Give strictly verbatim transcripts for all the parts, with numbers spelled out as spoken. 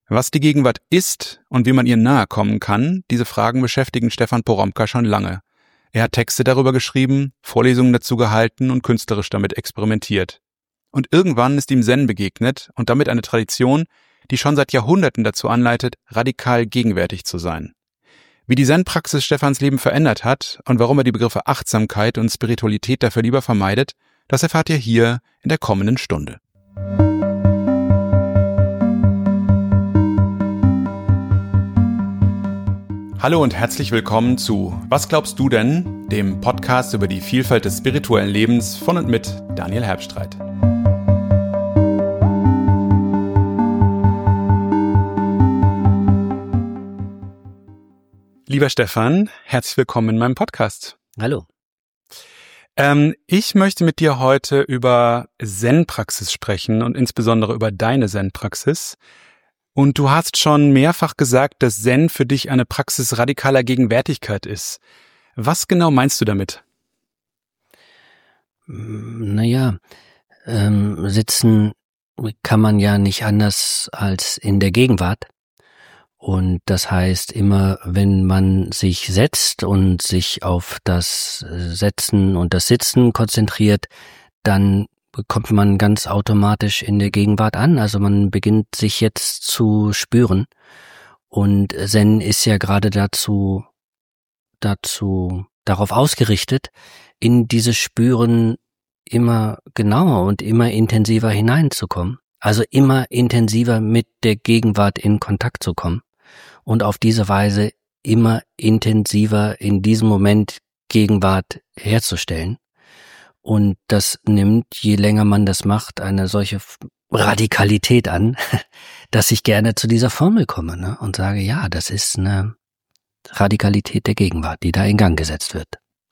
Was die Gegenwart ist und wie man ihr nahe kommen kann, diese Fragen beschäftigen Stefan Poromka schon lange. Er hat Texte darüber geschrieben, Vorlesungen dazu gehalten und künstlerisch damit experimentiert. Und irgendwann ist ihm Zen begegnet und damit eine Tradition, die schon seit Jahrhunderten dazu anleitet, radikal gegenwärtig zu sein. Wie die Zen-Praxis Stefans Leben verändert hat und warum er die Begriffe Achtsamkeit und Spiritualität dafür lieber vermeidet, das erfahrt ihr hier in der kommenden Stunde. Hallo und herzlich willkommen zu Was glaubst du denn?, dem Podcast über die Vielfalt des spirituellen Lebens von und mit Daniel Herbstreit. Lieber Stefan, herzlich willkommen in meinem Podcast. Hallo. Ähm, ich möchte mit dir heute über Zen-Praxis sprechen und insbesondere über deine Zen-Praxis. Und du hast schon mehrfach gesagt, dass Zen für dich eine Praxis radikaler Gegenwärtigkeit ist. Was genau meinst du damit? Naja, ähm, sitzen kann man ja nicht anders als in der Gegenwart. Und das heißt, immer wenn man sich setzt und sich auf das Setzen und das Sitzen konzentriert, dann kommt man ganz automatisch in der Gegenwart an. Also man beginnt sich jetzt zu spüren. Und Zen ist ja gerade dazu, dazu, darauf ausgerichtet, in dieses Spüren immer genauer und immer intensiver hineinzukommen. Also immer intensiver mit der Gegenwart in Kontakt zu kommen. Und auf diese Weise immer intensiver in diesem Moment Gegenwart herzustellen. Und das nimmt, je länger man das macht, eine solche Radikalität an, dass ich gerne zu dieser Formel komme, ne? Und sage, ja, das ist eine Radikalität der Gegenwart, die da in Gang gesetzt wird.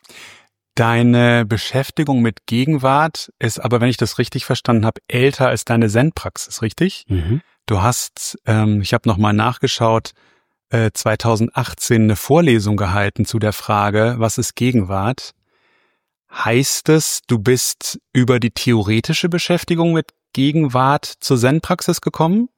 Deine Beschäftigung mit Gegenwart ist aber, wenn ich das richtig verstanden habe, älter als deine Zen-Praxis, richtig? Mhm. Du hast, ähm, ich habe nochmal nachgeschaut, äh, zweitausendachtzehn eine Vorlesung gehalten zu der Frage, was ist Gegenwart? Heißt es, du bist über die theoretische Beschäftigung mit Gegenwart zur Zen-Praxis gekommen?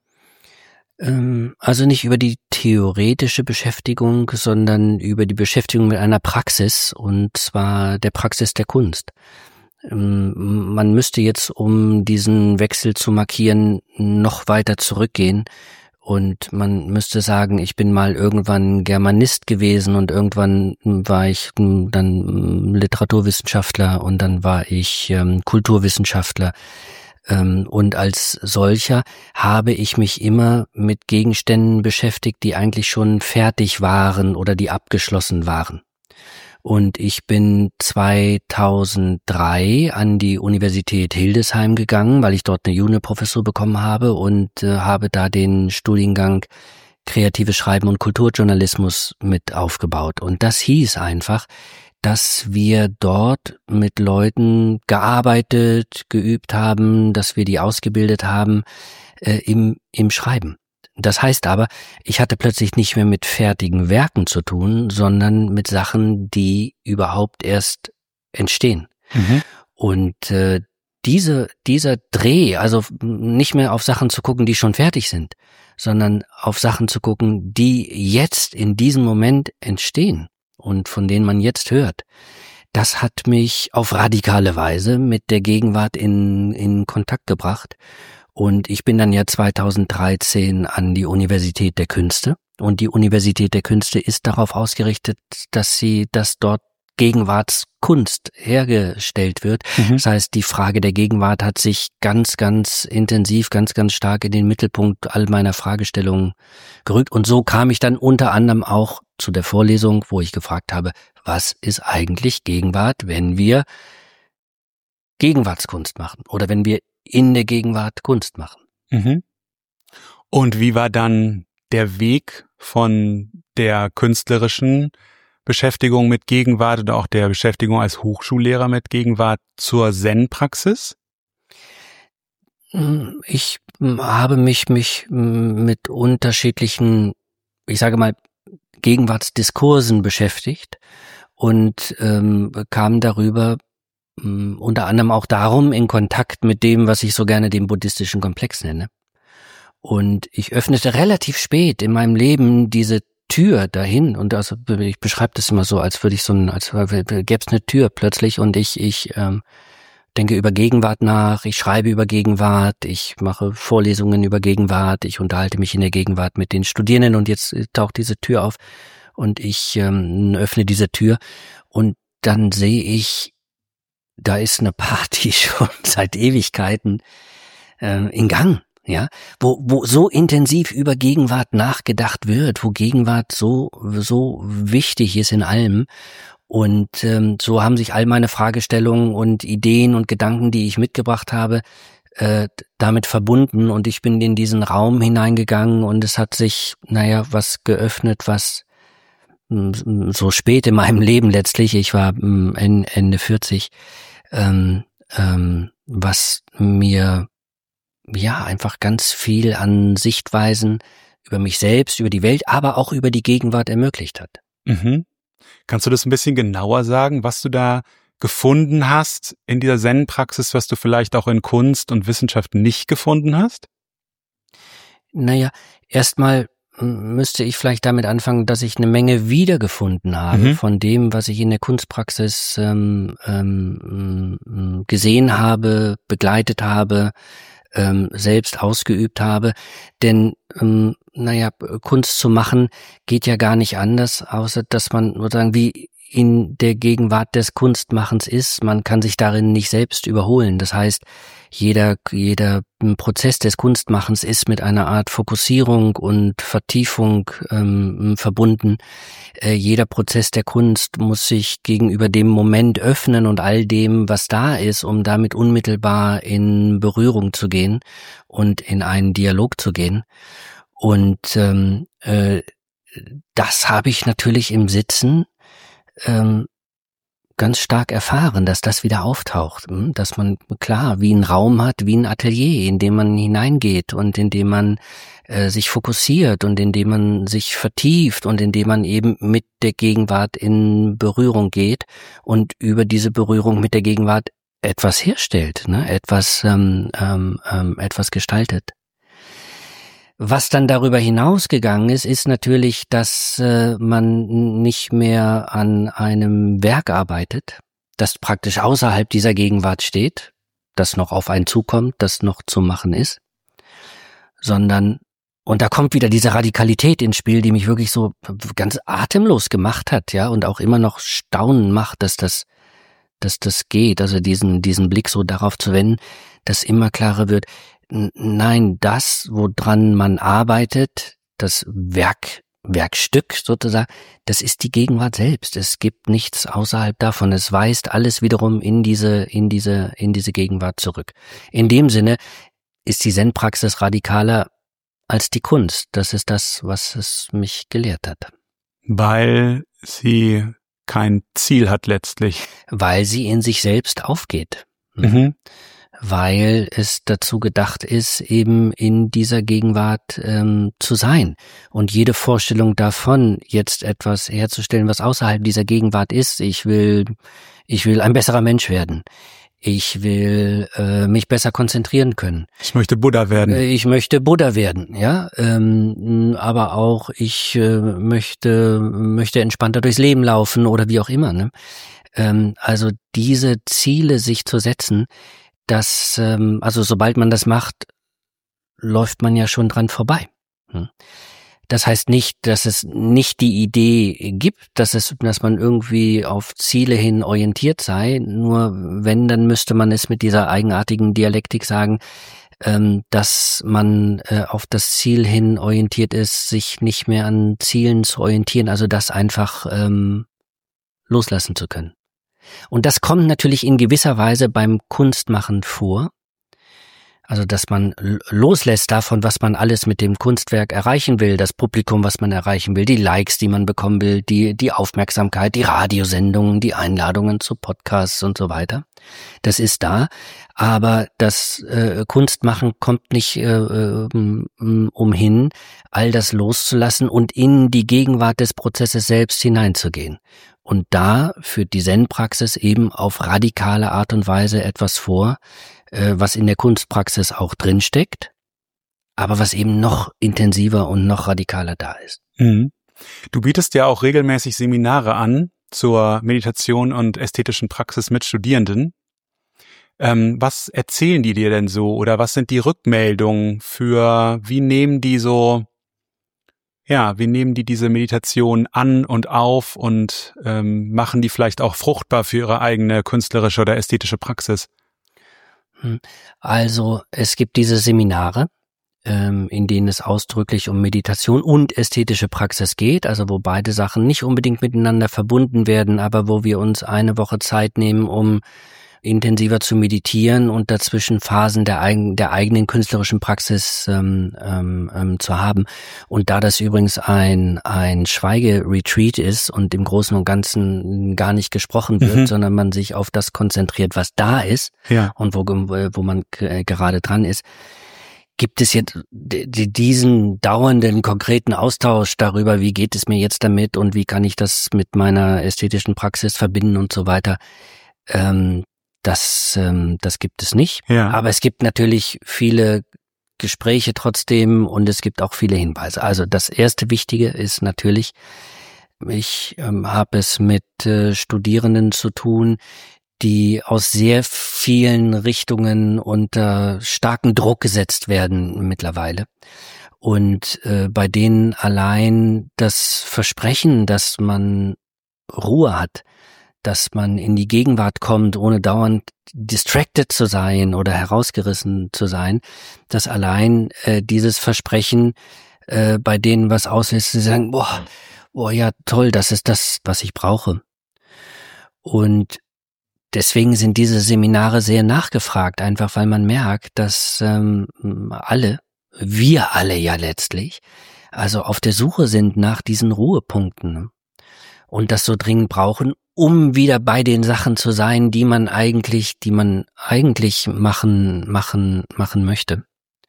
Ähm, also nicht über die theoretische Beschäftigung, sondern über die Beschäftigung mit einer Praxis, und zwar der Praxis der Kunst. Ähm, man müsste jetzt, um diesen Wechsel zu markieren, noch weiter zurückgehen. Und man müsste sagen, ich bin mal irgendwann Germanist gewesen und irgendwann war ich dann Literaturwissenschaftler und dann war ich ähm, Kulturwissenschaftler. Ähm, und als solcher habe ich mich immer mit Gegenständen beschäftigt, die eigentlich schon fertig waren oder die abgeschlossen waren. Und ich bin zweitausenddrei an die Universität Hildesheim gegangen, weil ich dort eine Juniorprofessur bekommen habe und äh, habe da den Studiengang Kreatives Schreiben und Kulturjournalismus mit aufgebaut. Und das hieß einfach, dass wir dort mit Leuten gearbeitet, geübt haben, dass wir die ausgebildet haben äh, im, im Schreiben. Das heißt aber, ich hatte plötzlich nicht mehr mit fertigen Werken zu tun, sondern mit Sachen, die überhaupt erst entstehen. Mhm. Und äh, diese dieser Dreh, also nicht mehr auf Sachen zu gucken, die schon fertig sind, sondern auf Sachen zu gucken, die jetzt in diesem Moment entstehen und von denen man jetzt hört, das hat mich auf radikale Weise mit der Gegenwart in in Kontakt gebracht. Und ich bin dann ja zweitausenddreizehn an die Universität der Künste. Und die Universität der Künste ist darauf ausgerichtet, dass sie, dass dort Gegenwartskunst hergestellt wird. Mhm. Das heißt, die Frage der Gegenwart hat sich ganz, ganz intensiv, ganz, ganz stark in den Mittelpunkt all meiner Fragestellungen gerückt. Und so kam ich dann unter anderem auch zu der Vorlesung, wo ich gefragt habe, was ist eigentlich Gegenwart, wenn wir Gegenwartskunst machen oder wenn wir in der Gegenwart Kunst machen. Mhm. Und wie war dann der Weg von der künstlerischen Beschäftigung mit Gegenwart oder auch der Beschäftigung als Hochschullehrer mit Gegenwart zur Zen-Praxis? Ich habe mich, mich mit unterschiedlichen, ich sage mal, Gegenwartsdiskursen beschäftigt und ähm, kam darüber unter anderem auch darum in Kontakt mit dem, was ich so gerne den buddhistischen Komplex nenne. Und ich öffnete relativ spät in meinem Leben diese Tür dahin, und also ich beschreibe das immer so, als würde ich so ein, als gäbe es eine Tür plötzlich, und ich ich ähm, denke über Gegenwart nach, ich schreibe über Gegenwart, ich mache Vorlesungen über Gegenwart, ich unterhalte mich in der Gegenwart mit den Studierenden, und jetzt taucht diese Tür auf und ich ähm, öffne diese Tür und dann sehe ich, da ist eine Party schon seit Ewigkeiten äh, in Gang. Ja, wo, wo so intensiv über Gegenwart nachgedacht wird, wo Gegenwart so, so wichtig ist in allem. Und ähm, so haben sich all meine Fragestellungen und Ideen und Gedanken, die ich mitgebracht habe, äh, damit verbunden. Und ich bin in diesen Raum hineingegangen und es hat sich, naja, was geöffnet, was m, so spät in meinem Leben letztlich, ich war m, Ende vierzig, ähm, ähm, was mir ja einfach ganz viel an Sichtweisen über mich selbst, über die Welt, aber auch über die Gegenwart ermöglicht hat. Mhm. Kannst du das ein bisschen genauer sagen, was du da gefunden hast in dieser Zen-Praxis, was du vielleicht auch in Kunst und Wissenschaft nicht gefunden hast? Naja, erstmal müsste ich vielleicht damit anfangen, dass ich eine Menge wiedergefunden habe mhm. von dem, was ich in der Kunstpraxis ähm, ähm, gesehen habe, begleitet habe, ähm, selbst ausgeübt habe. Denn, ähm, naja, Kunst zu machen geht ja gar nicht anders, außer dass man sozusagen wie in der Gegenwart des Kunstmachens ist. Man kann sich darin nicht selbst überholen. Das heißt, jeder, jeder Prozess des Kunstmachens ist mit einer Art Fokussierung und Vertiefung ähm, verbunden. Äh, jeder Prozess der Kunst muss sich gegenüber dem Moment öffnen und all dem, was da ist, um damit unmittelbar in Berührung zu gehen und in einen Dialog zu gehen. Und ähm, äh, das habe ich natürlich im Sitzen ähm, ganz stark erfahren, dass das wieder auftaucht, dass man klar wie einen Raum hat, wie ein Atelier, in dem man hineingeht und in dem man äh, sich fokussiert und in dem man sich vertieft und in dem man eben mit der Gegenwart in Berührung geht und über diese Berührung mit der Gegenwart etwas herstellt, ne? etwas ähm, ähm, ähm, etwas gestaltet. Was dann darüber hinausgegangen ist, ist natürlich, dass äh, man nicht mehr an einem Werk arbeitet, das praktisch außerhalb dieser Gegenwart steht, das noch auf einen zukommt, das noch zu machen ist, sondern, und da kommt wieder diese Radikalität ins Spiel, die mich wirklich so ganz atemlos gemacht hat, ja, und auch immer noch staunen macht, dass das, dass das geht, also diesen, diesen Blick so darauf zu wenden, dass immer klarer wird, nein, das, woran man arbeitet, das Werk, Werkstück sozusagen, das ist die Gegenwart selbst. Es gibt nichts außerhalb davon. Es weist alles wiederum in diese, in diese, in diese Gegenwart zurück. In dem Sinne ist die Zen-Praxis radikaler als die Kunst. Das ist das, was es mich gelehrt hat. Weil sie kein Ziel hat letztlich. Weil sie in sich selbst aufgeht. Mhm. Weil es dazu gedacht ist, eben in dieser Gegenwart ähm, zu sein. Und jede Vorstellung davon, jetzt etwas herzustellen, was außerhalb dieser Gegenwart ist, ich will, ich will ein besserer Mensch werden. Ich will äh, mich besser konzentrieren können. Ich möchte Buddha werden. Ich möchte Buddha werden, ja. Ähm, aber auch ich äh, möchte möchte entspannter durchs Leben laufen oder wie auch immer. Ne? Ähm, also diese Ziele sich zu setzen, dass, ähm, also sobald man das macht, läuft man ja schon dran vorbei. Hm. Das heißt nicht, dass es nicht die Idee gibt, dass es, dass man irgendwie auf Ziele hin orientiert sei. Nur wenn, dann müsste man es mit dieser eigenartigen Dialektik sagen, ähm, dass man äh, auf das Ziel hin orientiert ist, sich nicht mehr an Zielen zu orientieren, also das einfach ähm, loslassen zu können. Und das kommt natürlich in gewisser Weise beim Kunstmachen vor. Also, dass man loslässt davon, was man alles mit dem Kunstwerk erreichen will, das Publikum, was man erreichen will, die Likes, die man bekommen will, die, die Aufmerksamkeit, die Radiosendungen, die Einladungen zu Podcasts und so weiter. Das ist da. Aber das äh, Kunstmachen kommt nicht äh, umhin, all das loszulassen und in die Gegenwart des Prozesses selbst hineinzugehen. Und da führt die Zen-Praxis eben auf radikale Art und Weise etwas vor, äh, was in der Kunstpraxis auch drinsteckt, aber was eben noch intensiver und noch radikaler da ist. Mhm. Du bietest ja auch regelmäßig Seminare an zur Meditation und ästhetischen Praxis mit Studierenden. Ähm, was erzählen die dir denn so oder was sind die Rückmeldungen für, wie nehmen die so, ja, wie nehmen die diese Meditation an und auf und ähm, machen die vielleicht auch fruchtbar für ihre eigene künstlerische oder ästhetische Praxis? Also es gibt diese Seminare, ähm, in denen es ausdrücklich um Meditation und ästhetische Praxis geht, also wo beide Sachen nicht unbedingt miteinander verbunden werden, aber wo wir uns eine Woche Zeit nehmen, um intensiver zu meditieren und dazwischen Phasen der, eigen, der eigenen künstlerischen Praxis ähm, ähm, ähm, zu haben. Und da das übrigens ein ein Schweigeretreat ist und im Großen und Ganzen gar nicht gesprochen wird, mhm. sondern man sich auf das konzentriert, was da ist, ja. und wo, wo man g- gerade dran ist, gibt es jetzt diesen dauernden, konkreten Austausch darüber, wie geht es mir jetzt damit und wie kann ich das mit meiner ästhetischen Praxis verbinden und so weiter. Ähm, Das, ähm, das gibt es nicht. Ja. Aber es gibt natürlich viele Gespräche trotzdem und es gibt auch viele Hinweise. Also das erste Wichtige ist natürlich, ich ähm, habe es mit äh, Studierenden zu tun, die aus sehr vielen Richtungen unter starken Druck gesetzt werden mittlerweile. Und äh, bei denen allein das Versprechen, dass man Ruhe hat, dass man in die Gegenwart kommt, ohne dauernd distracted zu sein oder herausgerissen zu sein, dass allein äh, dieses Versprechen äh, bei denen was auslöst, sie sagen, boah, boah, ja toll, das ist das, was ich brauche. Und deswegen sind diese Seminare sehr nachgefragt, einfach weil man merkt, dass ähm, alle, wir alle ja letztlich, also auf der Suche sind nach diesen Ruhepunkten und das so dringend brauchen, um wieder bei den Sachen zu sein, die man eigentlich, die man eigentlich machen, machen, machen möchte.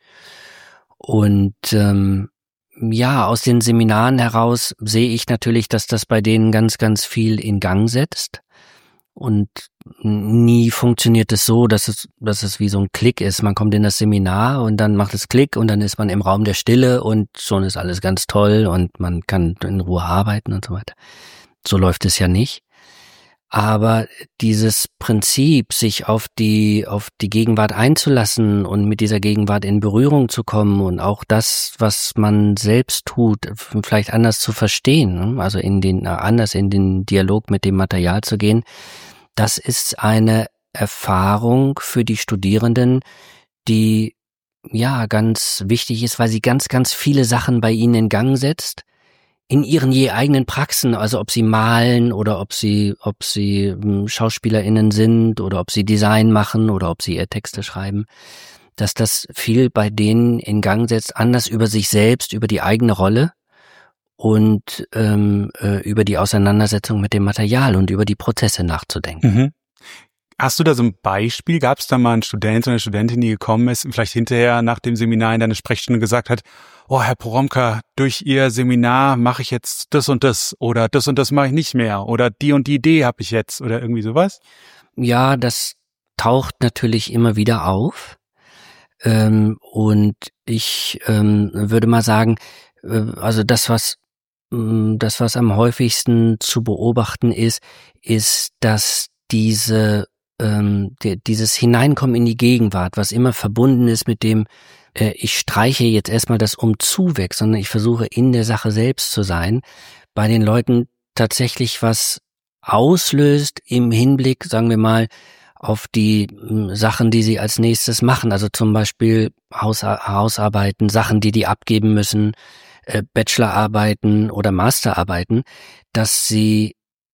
Und ähm, ja, aus den Seminaren heraus sehe ich natürlich, dass das bei denen ganz, ganz viel in Gang setzt. Und nie funktioniert es so, dass es, dass es wie so ein Klick ist. Man kommt in das Seminar und dann macht es Klick und dann ist man im Raum der Stille und schon ist alles ganz toll und man kann in Ruhe arbeiten und so weiter. So läuft es ja nicht. Aber dieses Prinzip, sich auf die, auf die Gegenwart einzulassen und mit dieser Gegenwart in Berührung zu kommen und auch das, was man selbst tut, vielleicht anders zu verstehen, also in den, anders in den Dialog mit dem Material zu gehen, das ist eine Erfahrung für die Studierenden, die, ja, ganz wichtig ist, weil sie ganz, ganz viele Sachen bei ihnen in Gang setzt. In ihren je eigenen Praxen, also ob sie malen oder ob sie, ob sie SchauspielerInnen sind oder ob sie Design machen oder ob sie eher Texte schreiben, dass das viel bei denen in Gang setzt, anders über sich selbst, über die eigene Rolle und ähm, äh, über die Auseinandersetzung mit dem Material und über die Prozesse nachzudenken. Mhm. Hast du da so ein Beispiel? Gab es da mal einen Student oder eine Studentin, die gekommen ist und vielleicht hinterher nach dem Seminar in deiner Sprechstunde gesagt hat, oh, Herr Poromka, durch Ihr Seminar mache ich jetzt das und das oder das und das mache ich nicht mehr oder die und die Idee habe ich jetzt oder irgendwie sowas? Ja, das taucht natürlich immer wieder auf. Ähm, und ich ähm, würde mal sagen, äh, also das, was äh, das, was am häufigsten zu beobachten ist, ist, dass diese ähm, die, dieses Hineinkommen in die Gegenwart, was immer verbunden ist mit dem, äh, ich streiche jetzt erstmal das Umzu weg, sondern ich versuche in der Sache selbst zu sein, bei den Leuten tatsächlich was auslöst im Hinblick, sagen wir mal, auf die m, Sachen, die sie als nächstes machen, also zum Beispiel Haus, Hausarbeiten, Sachen, die die abgeben müssen, äh, Bachelorarbeiten oder Masterarbeiten, dass sie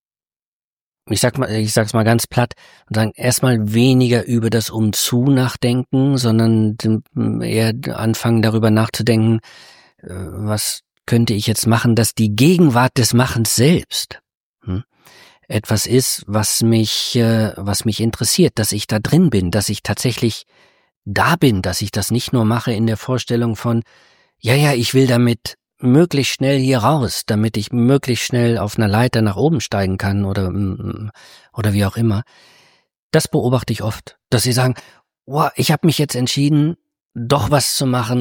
Ich sag mal, ich sag's mal ganz platt und sagen, erstmal weniger über das Umzu nachdenken, sondern eher anfangen darüber nachzudenken, was könnte ich jetzt machen, dass die Gegenwart des Machens selbst hm, etwas ist, was mich, was mich interessiert, dass ich da drin bin, dass ich tatsächlich da bin, dass ich das nicht nur mache in der Vorstellung von, ja, ja, ich will damit möglichst schnell hier raus, damit ich möglichst schnell auf einer Leiter nach oben steigen kann oder oder wie auch immer. Das beobachte ich oft, dass sie sagen, wow, ich habe mich jetzt entschieden, doch was zu machen,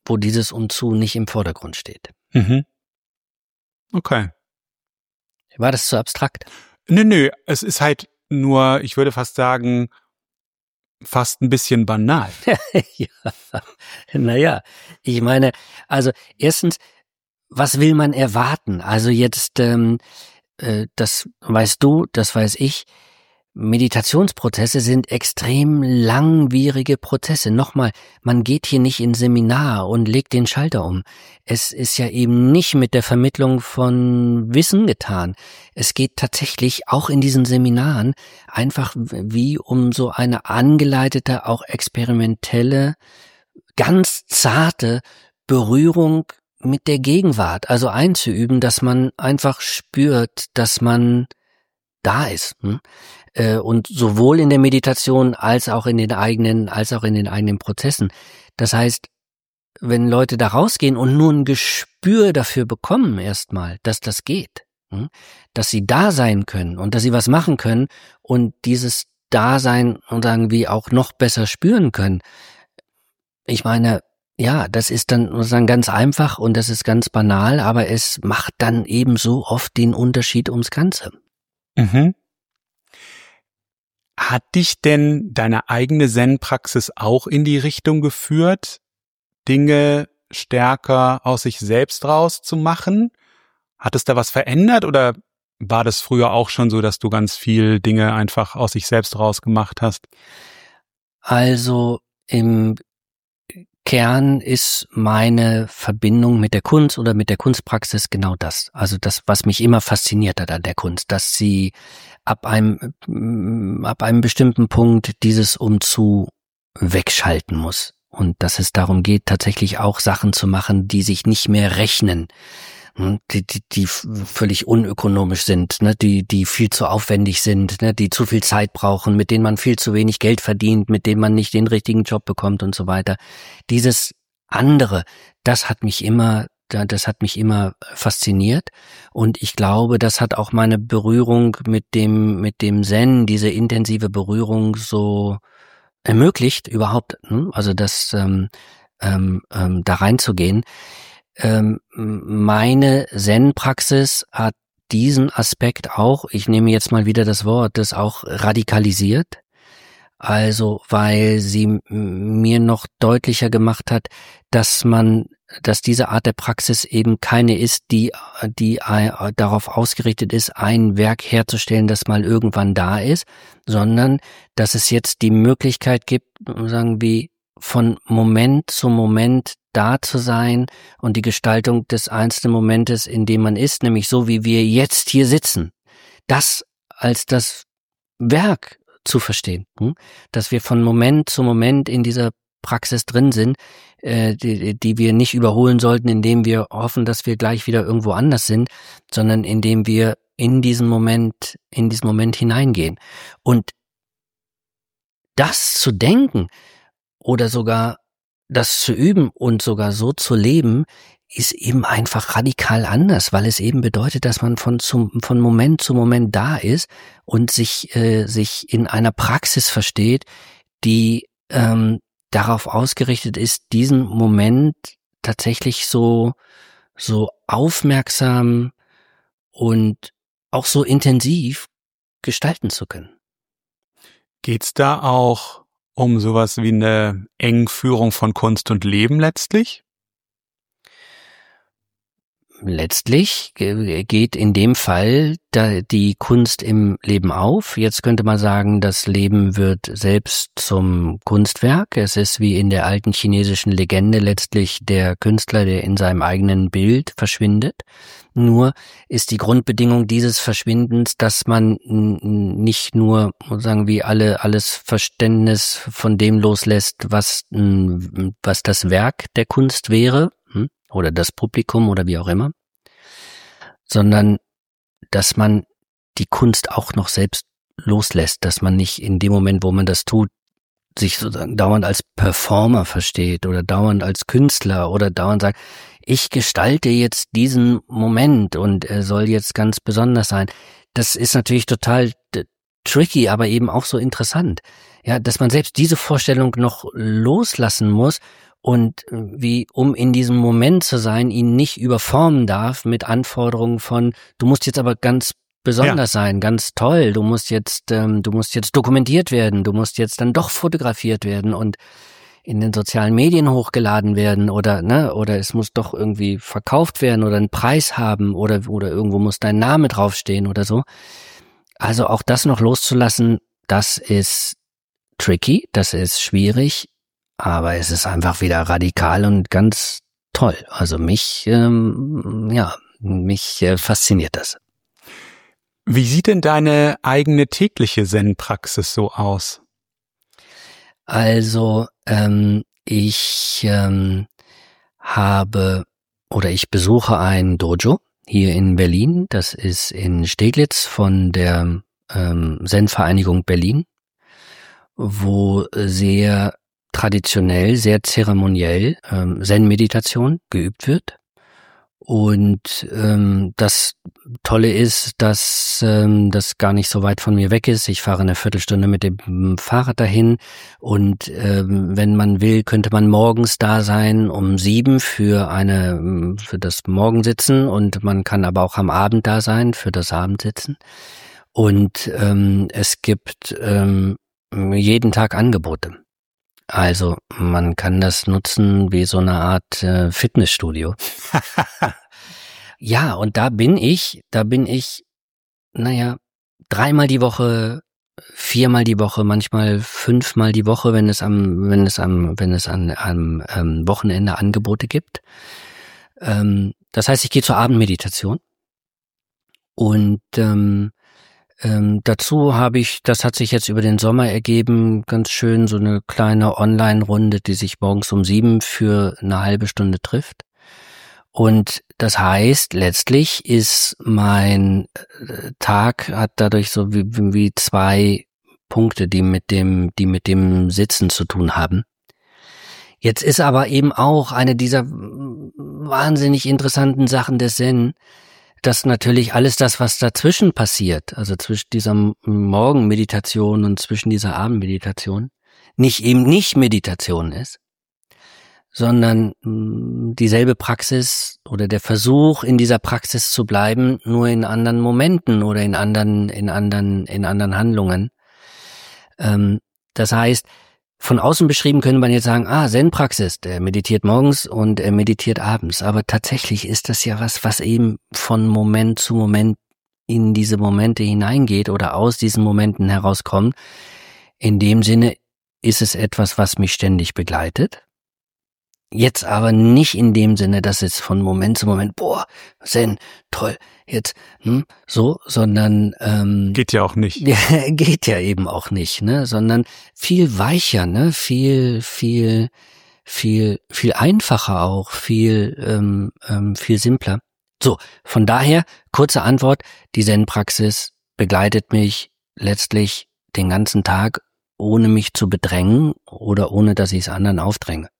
wo dieses Umzu nicht im Vordergrund steht. Mhm. Okay. War das zu abstrakt? Nö, nö, es ist halt nur, ich würde fast sagen, fast ein bisschen banal. Ja, naja, ich meine, also erstens, was will man erwarten? Also jetzt, ähm, äh, das weißt du, das weiß ich, Meditationsprozesse sind extrem langwierige Prozesse. Nochmal, man geht hier nicht in Seminar und legt den Schalter um. Es ist ja eben nicht mit der Vermittlung von Wissen getan. Es geht tatsächlich auch in diesen Seminaren einfach wie um so eine angeleitete, auch experimentelle, ganz zarte Berührung mit der Gegenwart. Also einzuüben, dass man einfach spürt, dass man da ist. Hm? Und sowohl in der Meditation als auch in den eigenen, als auch in den eigenen Prozessen. Das heißt, wenn Leute da rausgehen und nur ein Gespür dafür bekommen erstmal, dass das geht, dass sie da sein können und dass sie was machen können und dieses Dasein und irgendwie auch noch besser spüren können. Ich meine, ja, das ist dann sozusagen ganz einfach und das ist ganz banal, aber es macht dann eben so oft den Unterschied ums Ganze. Mhm. Hat dich denn deine eigene Zen-Praxis auch in die Richtung geführt, Dinge stärker aus sich selbst rauszumachen? Hat es da was verändert oder war das früher auch schon so, dass du ganz viel Dinge einfach aus sich selbst rausgemacht hast? Also im Kern ist meine Verbindung mit der Kunst oder mit der Kunstpraxis genau das. Also das, was mich immer fasziniert hat an der Kunst, dass sie ab einem, ab einem bestimmten Punkt dieses Umzu wegschalten muss. Und dass es darum geht, tatsächlich auch Sachen zu machen, die sich nicht mehr rechnen, die, die, die völlig unökonomisch sind, ne, die, die viel zu aufwendig sind, ne, die zu viel Zeit brauchen, mit denen man viel zu wenig Geld verdient, mit denen man nicht den richtigen Job bekommt und so weiter. Dieses andere, das hat mich immer, das hat mich immer fasziniert und ich glaube, das hat auch meine Berührung mit dem, mit dem Zen, diese intensive Berührung so ermöglicht überhaupt, also das ähm, ähm, ähm, da reinzugehen. Ähm, meine Zen-Praxis hat diesen Aspekt auch, ich nehme jetzt mal wieder das Wort, das auch radikalisiert. Also, weil sie mir noch deutlicher gemacht hat, dass man, dass diese Art der Praxis eben keine ist, die, die darauf ausgerichtet ist, ein Werk herzustellen, das mal irgendwann da ist, sondern dass es jetzt die Möglichkeit gibt, sagen wir, von Moment zu Moment da zu sein und die Gestaltung des einzelnen Momentes, in dem man ist, nämlich so wie wir jetzt hier sitzen, das als das Werk zu verstehen, dass wir von Moment zu Moment in dieser Praxis drin sind, die, die wir nicht überholen sollten, indem wir hoffen, dass wir gleich wieder irgendwo anders sind, sondern indem wir in diesen Moment, in diesen Moment hineingehen. Und das zu denken oder sogar das zu üben und sogar so zu leben, ist eben einfach radikal anders, weil es eben bedeutet, dass man von zum, von Moment zu Moment da ist und sich äh, sich in einer Praxis versteht, die ähm, darauf ausgerichtet ist, diesen Moment tatsächlich so so aufmerksam und auch so intensiv gestalten zu können. Geht's da auch um sowas wie eine Engführung von Kunst und Leben letztlich? Letztlich geht in dem Fall die Kunst im Leben auf. Jetzt könnte man sagen, das Leben wird selbst zum Kunstwerk. Es ist wie in der alten chinesischen Legende letztlich der Künstler, der in seinem eigenen Bild verschwindet. Nur ist die Grundbedingung dieses Verschwindens, dass man nicht nur, sagen wir, alle alles Verständnis von dem loslässt, was was das Werk der Kunst wäre, oder das Publikum oder wie auch immer, sondern dass man die Kunst auch noch selbst loslässt, dass man nicht in dem Moment, wo man das tut, sich sozusagen dauernd als Performer versteht oder dauernd als Künstler oder dauernd sagt, ich gestalte jetzt diesen Moment und er soll jetzt ganz besonders sein. Das ist natürlich total tricky, aber eben auch so interessant, ja, dass man selbst diese Vorstellung noch loslassen muss, und wie, um in diesem Moment zu sein, ihn nicht überformen darf mit Anforderungen von, du musst jetzt aber ganz besonders ja. sein, ganz toll, du musst jetzt, ähm, du musst jetzt dokumentiert werden, du musst jetzt dann doch fotografiert werden und in den sozialen Medien hochgeladen werden oder ne oder es muss doch irgendwie verkauft werden oder einen Preis haben oder oder irgendwo muss dein Name draufstehen oder so. Also auch das noch loszulassen, das ist tricky, das ist schwierig, aber es ist einfach wieder radikal und ganz toll. Also mich ähm, ja mich äh, fasziniert das. Wie sieht denn deine eigene tägliche Zen-Praxis so aus? Also ähm, ich ähm, habe oder ich besuche ein Dojo hier in Berlin. Das ist in Steglitz von der ähm, Zen-Vereinigung Berlin, wo sehr traditionell, sehr zeremoniell ähm, Zen-Meditation geübt wird. Und ähm, das Tolle ist, dass ähm, das gar nicht so weit von mir weg ist. Ich fahre eine Viertelstunde mit dem Fahrrad dahin und ähm, wenn man will, könnte man morgens da sein um sieben für eine für das Morgensitzen und man kann aber auch am Abend da sein für das Abendsitzen. Und ähm, es gibt ähm, jeden Tag Angebote. Also man kann das nutzen wie so eine Art äh, Fitnessstudio. Ja, und da bin ich, da bin ich, naja, dreimal die Woche, viermal die Woche, manchmal fünfmal die Woche, wenn es am, wenn es am, wenn es an am ähm, Wochenende Angebote gibt. Ähm, das heißt, ich gehe zur Abendmeditation und ähm, Ähm, dazu habe ich, das hat sich jetzt über den Sommer ergeben, ganz schön so eine kleine Online-Runde, die sich morgens um sieben für eine halbe Stunde trifft. Und das heißt, letztlich ist mein Tag hat dadurch so wie, wie zwei Punkte, die mit dem, die mit dem Sitzen zu tun haben. Jetzt ist aber eben auch eine dieser wahnsinnig interessanten Sachen des Zen, dass natürlich alles das, was dazwischen passiert, also zwischen dieser Morgenmeditation und zwischen dieser Abendmeditation, nicht eben nicht Meditation ist, sondern mh, dieselbe Praxis oder der Versuch, in dieser Praxis zu bleiben, nur in anderen Momenten oder in anderen, in anderen, in anderen Handlungen. Ähm, das heißt, von außen beschrieben könnte man jetzt sagen, ah, Zen-Praxis, der meditiert morgens und er meditiert abends. Aber tatsächlich ist das ja was, was eben von Moment zu Moment in diese Momente hineingeht oder aus diesen Momenten herauskommt. In dem Sinne ist es etwas, was mich ständig begleitet. Jetzt aber nicht in dem Sinne, dass es von Moment zu Moment, boah, Zen, toll, jetzt, hm, so, sondern ähm, geht ja auch nicht. geht ja eben auch nicht, ne, sondern viel weicher, ne, viel, viel, viel, viel einfacher auch, viel, ähm, ähm, viel simpler. So, von daher kurze Antwort: Die Zen-Praxis begleitet mich letztlich den ganzen Tag, ohne mich zu bedrängen oder ohne, dass ich es anderen aufdränge.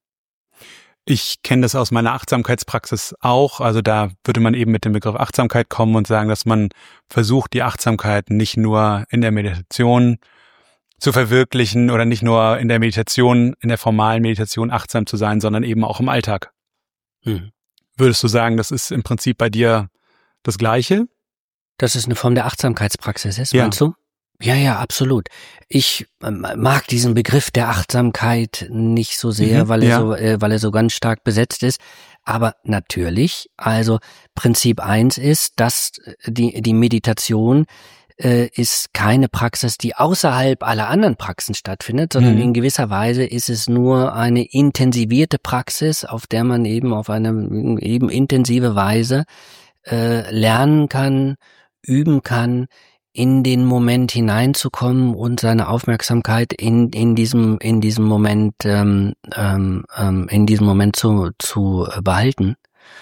Ich kenne das aus meiner Achtsamkeitspraxis auch. Also da würde man eben mit dem Begriff Achtsamkeit kommen und sagen, dass man versucht, die Achtsamkeit nicht nur in der Meditation zu verwirklichen oder nicht nur in der Meditation, in der formalen Meditation achtsam zu sein, sondern eben auch im Alltag. Hm. Würdest du sagen, das ist im Prinzip bei dir das Gleiche? Dass es eine Form der Achtsamkeitspraxis ist, ja. Meinst du? Ja, ja, absolut. Ich ähm, mag diesen Begriff der Achtsamkeit nicht so sehr, mhm, weil er ja. so, äh, weil er so ganz stark besetzt ist. Aber natürlich, also Prinzip eins ist, dass die die Meditation äh, ist keine Praxis, die außerhalb aller anderen Praxen stattfindet, sondern mhm. in gewisser Weise ist es nur eine intensivierte Praxis, auf der man eben auf eine eben intensive Weise äh, lernen kann, üben kann, in den Moment hineinzukommen und seine Aufmerksamkeit in in diesem in diesem Moment ähm, ähm, in diesem Moment zu zu behalten.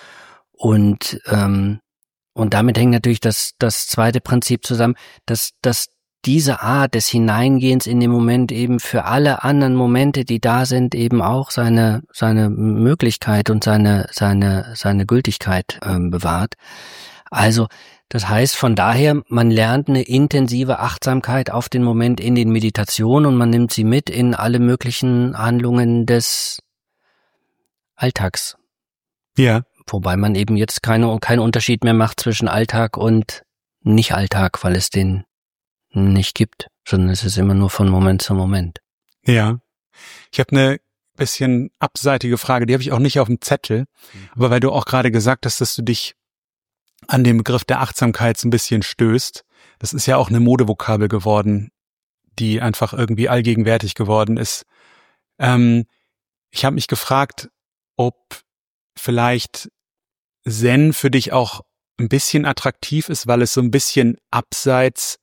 Und ähm, und damit hängt natürlich das das zweite Prinzip zusammen, dass dass diese Art des Hineingehens in den Moment eben für alle anderen Momente, die da sind, eben auch seine seine Möglichkeit und seine seine seine Gültigkeit ähm, bewahrt. Also das heißt, von daher, man lernt eine intensive Achtsamkeit auf den Moment in den Meditationen und man nimmt sie mit in alle möglichen Handlungen des Alltags. Ja. Wobei man eben jetzt keine, keinen Unterschied mehr macht zwischen Alltag und Nicht-Alltag, weil es den nicht gibt, sondern es ist immer nur von Moment zu Moment. Ja. Ich habe eine bisschen abseitige Frage, die habe ich auch nicht auf dem Zettel, mhm. aber weil du auch gerade gesagt hast, dass du dich an den Begriff der Achtsamkeit so ein bisschen stößt, das ist ja auch eine Modevokabel geworden, die einfach irgendwie allgegenwärtig geworden ist. Ähm, ich habe mich gefragt, ob vielleicht Zen für dich auch ein bisschen attraktiv ist, weil es so ein bisschen abseits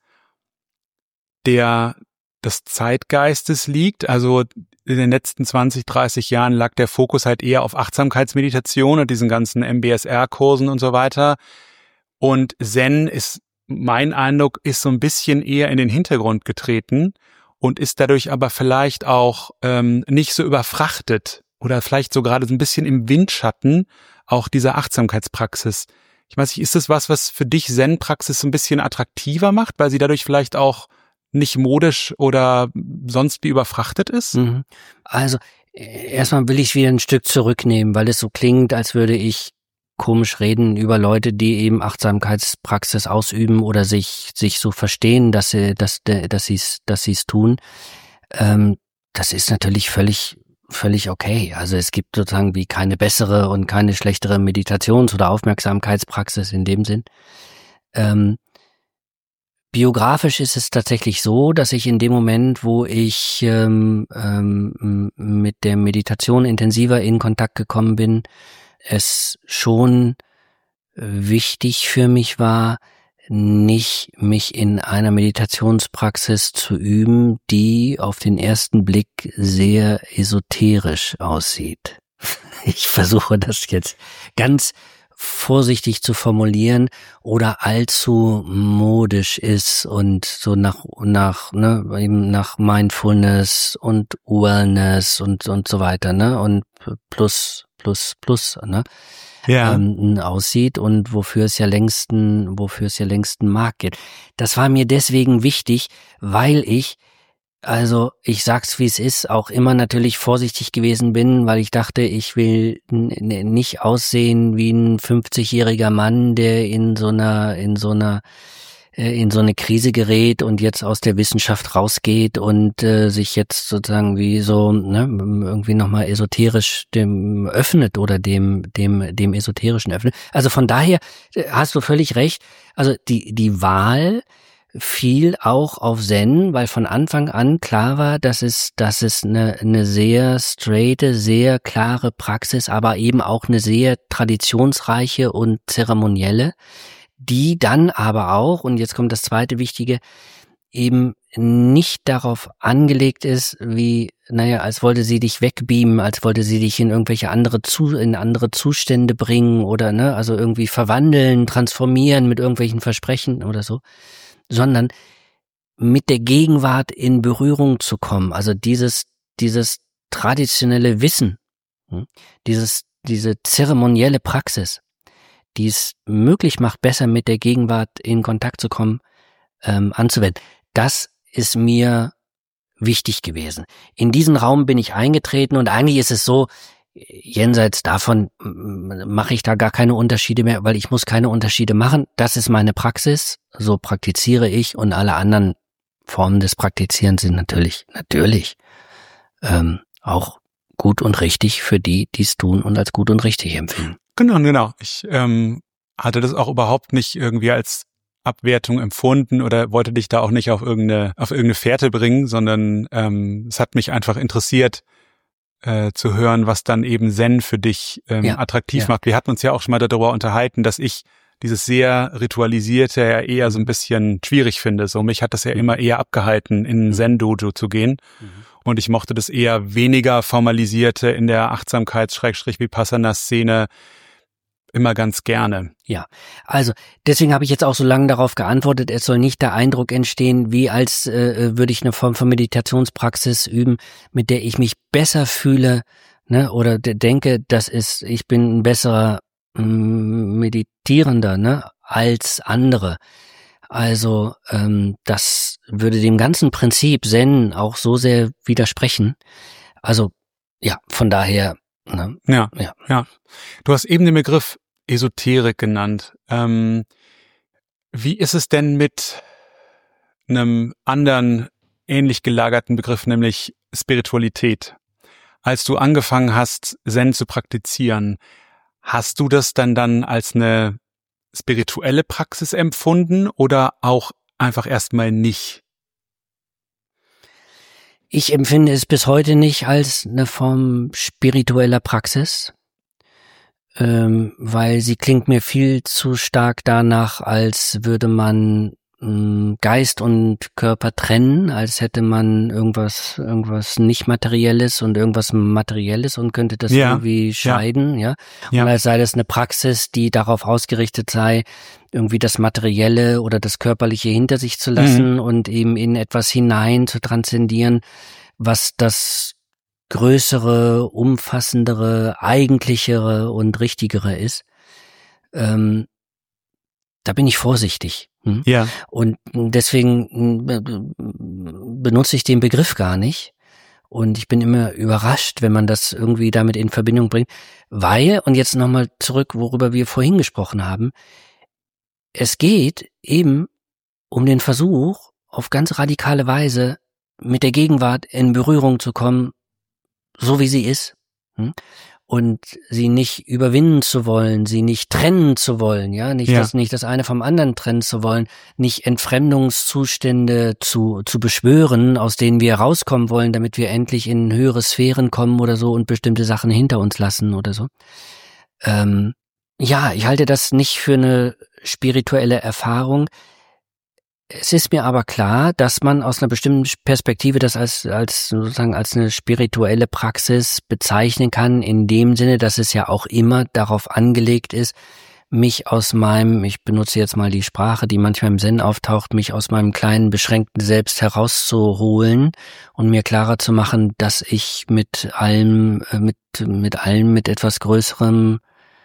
der des Zeitgeistes liegt. Also in den letzten zwanzig, dreißig Jahren lag der Fokus halt eher auf Achtsamkeitsmeditation und diesen ganzen M B S R-Kursen und so weiter. Und Zen ist, mein Eindruck, ist so ein bisschen eher in den Hintergrund getreten und ist dadurch aber vielleicht auch ähm, nicht so überfrachtet oder vielleicht so gerade so ein bisschen im Windschatten auch dieser Achtsamkeitspraxis. Ich weiß nicht, ist das was, was für dich Zen-Praxis so ein bisschen attraktiver macht, weil sie dadurch vielleicht auch nicht modisch oder sonst wie überfrachtet ist? Mhm. Also erstmal will ich wieder ein Stück zurücknehmen, weil es so klingt, als würde ich komisch reden über Leute, die eben Achtsamkeitspraxis ausüben oder sich sich so verstehen, dass sie dass dass sie es dass sie es tun. Ähm, das ist natürlich völlig völlig okay. Also es gibt sozusagen wie keine bessere und keine schlechtere Meditations- oder Aufmerksamkeitspraxis in dem Sinn. Ähm, Biografisch ist es tatsächlich so, dass ich in dem Moment, wo ich ähm, ähm, mit der Meditation intensiver in Kontakt gekommen bin, es schon wichtig für mich war, nicht mich in einer Meditationspraxis zu üben, die auf den ersten Blick sehr esoterisch aussieht. Ich versuche das jetzt ganz vorsichtig zu formulieren oder allzu modisch ist und so nach nach ne eben nach Mindfulness und Wellness und und so weiter, ne, und plus plus plus ne ja. ähm, aussieht und wofür es ja längst ein, wofür es ja längst einen Markt gibt. Das war mir deswegen wichtig, weil ich Also ich sag's wie es ist, auch immer natürlich vorsichtig gewesen bin, weil ich dachte, ich will n- n- nicht aussehen wie ein fünfzigjähriger Mann, der in so einer in so einer äh, in so eine Krise gerät und jetzt aus der Wissenschaft rausgeht und äh, sich jetzt sozusagen wie so ne, irgendwie nochmal esoterisch dem öffnet oder dem dem dem esoterischen öffnet. Also von daher äh, hast du völlig recht. Also die die Wahl fiel auch auf Zen, weil von Anfang an klar war, dass es, dass es eine, eine sehr straighte, sehr klare Praxis, aber eben auch eine sehr traditionsreiche und zeremonielle, die dann aber auch, und jetzt kommt das zweite Wichtige, eben nicht darauf angelegt ist, wie, naja, als wollte sie dich wegbeamen, als wollte sie dich in irgendwelche andere zu, in andere Zustände bringen oder, ne, also irgendwie verwandeln, transformieren mit irgendwelchen Versprechen oder so, sondern mit der Gegenwart in Berührung zu kommen. Also dieses, dieses traditionelle Wissen, dieses, diese zeremonielle Praxis, die es möglich macht, besser mit der Gegenwart in Kontakt zu kommen, ähm, anzuwenden. Das ist mir wichtig gewesen. In diesen Raum bin ich eingetreten und eigentlich ist es so, jenseits davon mache ich da gar keine Unterschiede mehr, weil ich muss keine Unterschiede machen. Das ist meine Praxis, so praktiziere ich und alle anderen Formen des Praktizierens sind natürlich, natürlich ähm, auch gut und richtig für die, die es tun und als gut und richtig empfinden. Genau, genau. Ich ähm, hatte das auch überhaupt nicht irgendwie als Abwertung empfunden oder wollte dich da auch nicht auf irgendeine auf irgendeine Fährte bringen, sondern ähm, es hat mich einfach interessiert, Äh, zu hören, was dann eben Zen für dich ähm, Ja, attraktiv ja. macht. Wir hatten uns ja auch schon mal darüber unterhalten, dass ich dieses sehr ritualisierte ja eher so ein bisschen schwierig finde. So mich hat das ja immer eher abgehalten, in ein Zen-Dojo zu gehen. Mhm. Und ich mochte das eher weniger formalisierte in der Achtsamkeits-Vipassana-Szene immer ganz gerne. Ja, also deswegen habe ich jetzt auch so lange darauf geantwortet, es soll nicht der Eindruck entstehen, wie als äh, würde ich eine Form von Meditationspraxis üben, mit der ich mich besser fühle, ne, oder de- denke, das ist, ich bin ein besserer mm, Meditierender, ne, als andere. Also ähm, das würde dem ganzen Prinzip Zen auch so sehr widersprechen. Also ja, von daher Ne? Ja, Ja. ja. Du hast eben den Begriff Esoterik genannt. Ähm, wie ist es denn mit einem anderen ähnlich gelagerten Begriff, nämlich Spiritualität? Als du angefangen hast, Zen zu praktizieren, hast du das dann dann als eine spirituelle Praxis empfunden oder auch einfach erstmal nicht? Ich empfinde es bis heute nicht als eine Form spiritueller Praxis, ähm, weil sie klingt mir viel zu stark danach, als würde man mh, Geist und Körper trennen, als hätte man irgendwas irgendwas nicht Materielles und irgendwas Materielles und könnte das Ja, irgendwie scheiden, ja. ja. Und als sei das eine Praxis, die darauf ausgerichtet sei, irgendwie das Materielle oder das Körperliche hinter sich zu lassen Mhm. und eben in etwas hinein zu transzendieren, was das größere, umfassendere, eigentlichere und richtigere ist. Ähm, da bin ich vorsichtig. Hm? Ja. Und deswegen benutze ich den Begriff gar nicht. Und ich bin immer überrascht, wenn man das irgendwie damit in Verbindung bringt. Weil, und jetzt nochmal zurück, worüber wir vorhin gesprochen haben, es geht eben um den Versuch, auf ganz radikale Weise mit der Gegenwart in Berührung zu kommen, so wie sie ist, hm? Und sie nicht überwinden zu wollen, sie nicht trennen zu wollen, ja, nicht Ja. das, nicht das eine vom anderen trennen zu wollen, nicht Entfremdungszustände zu zu beschwören, aus denen wir rauskommen wollen, damit wir endlich in höhere Sphären kommen oder so und bestimmte Sachen hinter uns lassen oder so. Ähm, ja, ich halte das nicht für eine spirituelle Erfahrung. Es ist mir aber klar, dass man aus einer bestimmten Perspektive das als als sozusagen als eine spirituelle Praxis bezeichnen kann, in dem Sinne, dass es ja auch immer darauf angelegt ist, mich aus meinem, ich benutze jetzt mal die Sprache, die manchmal im Zen auftaucht, mich aus meinem kleinen, beschränkten Selbst herauszuholen und mir klarer zu machen, dass ich mit allem, mit mit allem, mit etwas Größerem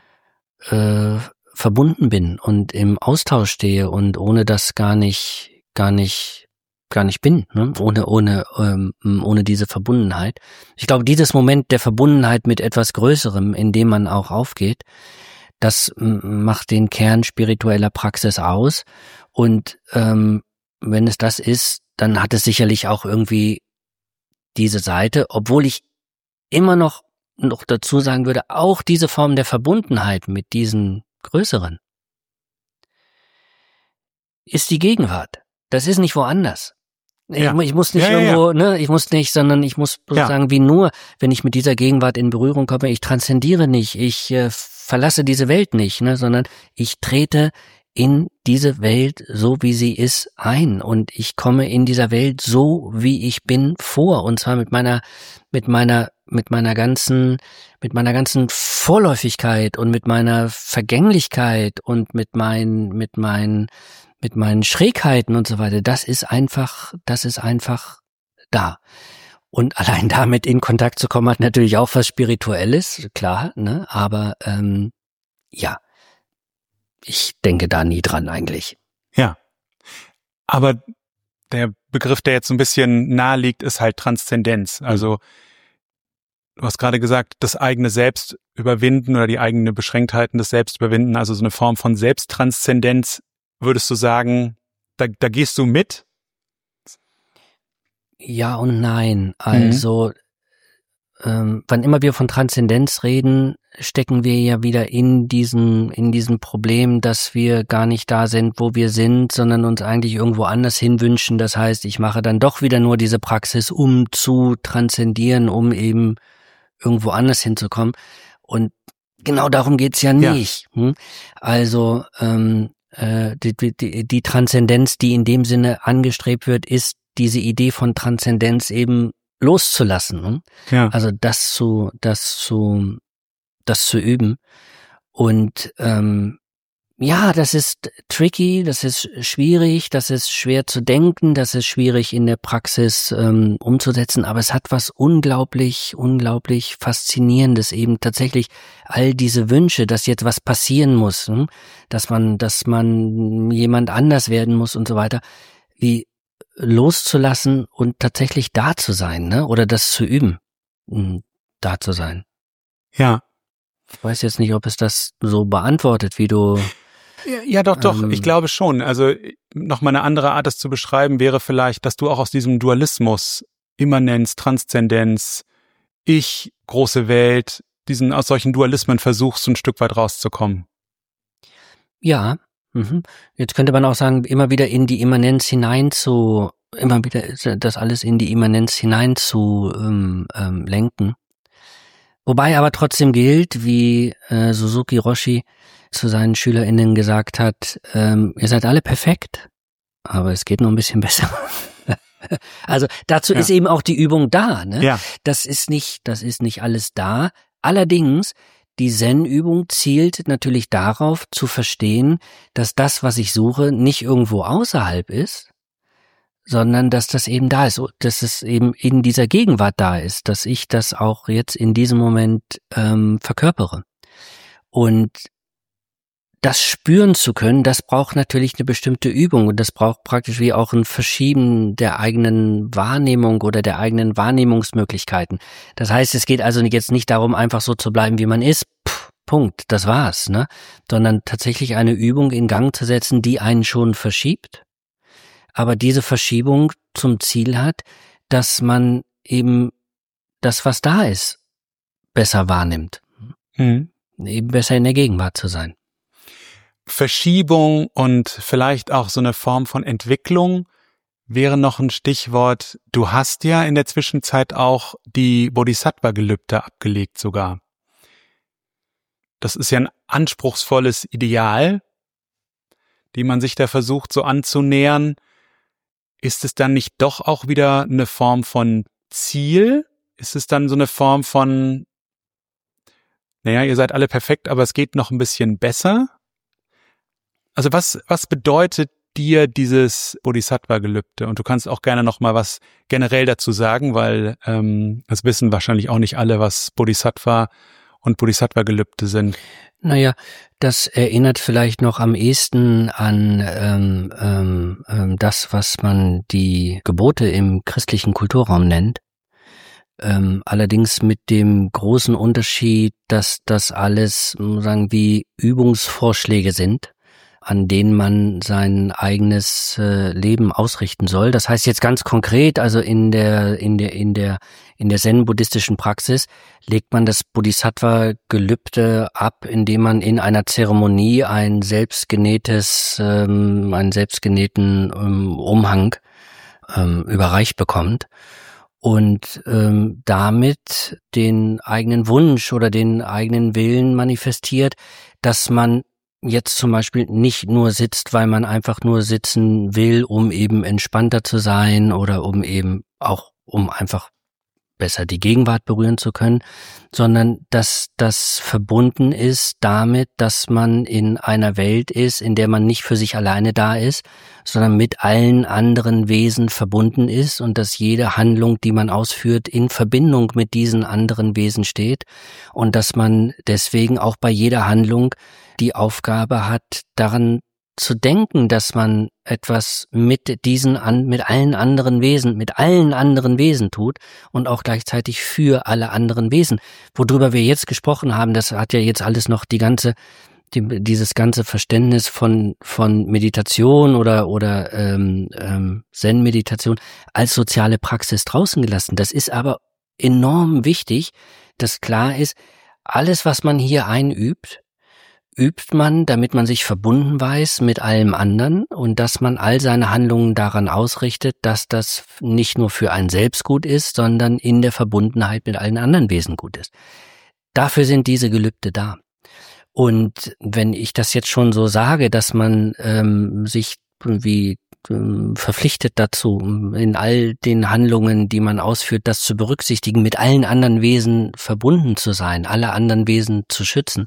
äh, verbunden bin und im Austausch stehe und ohne das gar nicht, gar nicht, gar nicht bin, ne? ohne, ohne, ähm, ohne diese Verbundenheit. Ich glaube, dieses Moment der Verbundenheit mit etwas Größerem, in dem man auch aufgeht, das m, macht den Kern spiritueller Praxis aus. Und ähm, wenn es das ist, dann hat es sicherlich auch irgendwie diese Seite, obwohl ich immer noch noch dazu sagen würde, auch diese Form der Verbundenheit mit diesen Größeren ist die Gegenwart. Das ist nicht woanders. Ich, Ja. ich muss nicht Ja, ja, irgendwo, ne, ich muss nicht, sondern ich muss sozusagen Ja. wie nur, wenn ich mit dieser Gegenwart in Berührung komme, ich transzendiere nicht, ich äh, verlasse diese Welt nicht, ne, sondern ich trete in diese Welt, so wie sie ist, ein und ich komme in dieser Welt so, wie ich bin, vor und zwar mit meiner, mit meiner, mit meiner ganzen, mit meiner ganzen Vorläufigkeit und mit meiner Vergänglichkeit und mit meinen, mit meinen, mit meinen Schrägheiten und so weiter. Das ist einfach, das ist einfach da. Und allein damit in Kontakt zu kommen, hat natürlich auch was Spirituelles, klar, ne, aber ähm, ja. Ich denke da nie dran eigentlich. Ja. Aber der Begriff, der jetzt so ein bisschen nahe liegt, ist halt Transzendenz. Also du hast gerade gesagt, das eigene Selbst überwinden oder die eigenen Beschränktheiten des Selbst überwinden, also so eine Form von Selbsttranszendenz, würdest du sagen, da, da gehst du mit? Ja und nein. Also mhm. ähm, wann immer wir von Transzendenz reden, stecken wir ja wieder in diesem in diesem Problem, dass wir gar nicht da sind, wo wir sind, sondern uns eigentlich irgendwo anders hinwünschen. Das heißt, ich mache dann doch wieder nur diese Praxis, um zu transzendieren, um eben irgendwo anders hinzukommen. Und genau darum geht's ja nicht. Ja. Hm? Also ähm, äh, die, die, die Transzendenz, die in dem Sinne angestrebt wird, ist diese Idee von Transzendenz eben loszulassen. Hm? Ja. Also das zu, das zu das zu üben. Und ähm, ja, das ist tricky, das ist schwierig, das ist schwer zu denken, das ist schwierig in der Praxis ähm, umzusetzen, aber es hat was unglaublich, unglaublich Faszinierendes, eben tatsächlich all diese Wünsche, dass jetzt was passieren muss, hm? dass man, dass man jemand anders werden muss und so weiter, wie loszulassen und tatsächlich da zu sein, ne? Oder das zu üben, da zu sein. Ja. Ich weiß jetzt nicht, ob es das so beantwortet, wie du... Ja, ja doch, doch, ähm, ich glaube schon. Also noch mal eine andere Art, das zu beschreiben, wäre vielleicht, dass du auch aus diesem Dualismus, Immanenz, Transzendenz, Ich, große Welt, diesen aus solchen Dualismen versuchst, ein Stück weit rauszukommen. Ja, mhm. Jetzt könnte man auch sagen, immer wieder in die Immanenz hinein zu, immer wieder das alles in die Immanenz hinein zu ähm, ähm, lenken. Wobei aber trotzdem gilt, wie äh, Suzuki Roshi zu seinen SchülerInnen gesagt hat, ähm, ihr seid alle perfekt, aber es geht noch ein bisschen besser. Also dazu Ja. ist eben auch die Übung da, ne? Ja. Das ist nicht, das ist nicht alles da. Allerdings, die Zen-Übung zielt natürlich darauf zu verstehen, dass das, was ich suche, nicht irgendwo außerhalb ist, sondern dass das eben da ist, dass es eben in dieser Gegenwart da ist, dass ich das auch jetzt in diesem Moment ähm, verkörpere. Und das spüren zu können, das braucht natürlich eine bestimmte Übung und das braucht praktisch wie auch ein Verschieben der eigenen Wahrnehmung oder der eigenen Wahrnehmungsmöglichkeiten. Das heißt, es geht also jetzt nicht darum, einfach so zu bleiben, wie man ist, Pff, Punkt, das war's, ne? Sondern tatsächlich eine Übung in Gang zu setzen, die einen schon verschiebt, aber diese Verschiebung zum Ziel hat, dass man eben das, was da ist, besser wahrnimmt. Mhm. Eben besser in der Gegenwart zu sein. Verschiebung und vielleicht auch so eine Form von Entwicklung wäre noch ein Stichwort. Du hast ja in der Zwischenzeit auch die Bodhisattva-Gelübde abgelegt sogar. Das ist ja ein anspruchsvolles Ideal, die man sich da versucht so anzunähern. Ist es dann nicht doch auch wieder eine Form von Ziel? Ist es dann so eine Form von, naja, ihr seid alle perfekt, aber es geht noch ein bisschen besser? Also was, was bedeutet dir dieses Bodhisattva-Gelübde? Und du kannst auch gerne noch mal was generell dazu sagen, weil ähm, das wissen wahrscheinlich auch nicht alle, was Bodhisattva und Bodhisattva-Gelübde sind. Naja, das erinnert vielleicht noch am ehesten an ähm, ähm, ähm, das, was man die Gebote im christlichen Kulturraum nennt. Ähm, allerdings mit dem großen Unterschied, dass das alles, sagen wie Übungsvorschläge sind, an denen man sein eigenes äh, Leben ausrichten soll. Das heißt jetzt ganz konkret, also in der in der in der in der zen-buddhistischen Praxis legt man das Bodhisattva-Gelübde ab, indem man in einer Zeremonie ein selbstgenähtes, ähm, einen selbstgenähten ähm, Umhang ähm, überreicht bekommt und ähm, damit den eigenen Wunsch oder den eigenen Willen manifestiert, dass man jetzt zum Beispiel nicht nur sitzt, weil man einfach nur sitzen will, um eben entspannter zu sein oder um eben auch, um einfach besser die Gegenwart berühren zu können, sondern dass das verbunden ist damit, dass man in einer Welt ist, in der man nicht für sich alleine da ist, sondern mit allen anderen Wesen verbunden ist und dass jede Handlung, die man ausführt, in Verbindung mit diesen anderen Wesen steht und dass man deswegen auch bei jeder Handlung die Aufgabe hat, daran zu denken, dass man etwas mit diesen, mit allen anderen Wesen, mit allen anderen Wesen tut und auch gleichzeitig für alle anderen Wesen. Worüber wir jetzt gesprochen haben, das hat ja jetzt alles noch die ganze, die, dieses ganze Verständnis von von Meditation oder oder ähm, ähm, Zen-Meditation als soziale Praxis draußen gelassen. Das ist aber enorm wichtig, dass klar ist, alles, was man hier einübt, übt man, damit man sich verbunden weiß mit allem anderen und dass man all seine Handlungen daran ausrichtet, dass das nicht nur für einen selbst gut ist, sondern in der Verbundenheit mit allen anderen Wesen gut ist. Dafür sind diese Gelübde da. Und wenn ich das jetzt schon so sage, dass man ähm, sich wie ähm, verpflichtet dazu, in all den Handlungen, die man ausführt, das zu berücksichtigen, mit allen anderen Wesen verbunden zu sein, alle anderen Wesen zu schützen,